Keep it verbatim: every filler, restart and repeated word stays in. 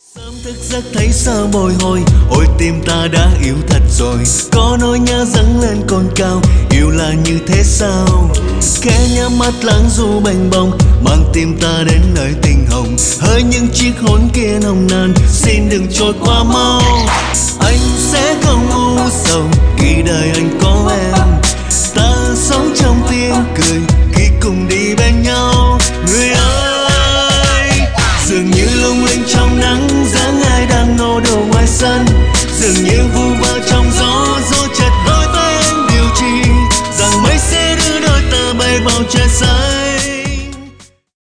Sớm thức giấc thấy sao bồi hồi, ôi tim ta đã yêu thật rồi. Có nỗi nhớ dâng lên cồn cao, yêu là như thế sao? Khẽ nhắm mắt lắng du bềnh bồng, mang tim ta đến nơi tình hồng. Hỡi những chiếc hôn kia nồng nàn, xin đừng trôi qua mau. Anh sẽ không u sầu khi đời anh có em. Ta sống trong tiếng cười khi cùng đi bên nhau. Người ơi, dường như lung linh trong nắng, dáng ai đang ngô đồ ngoài sân, dường như vu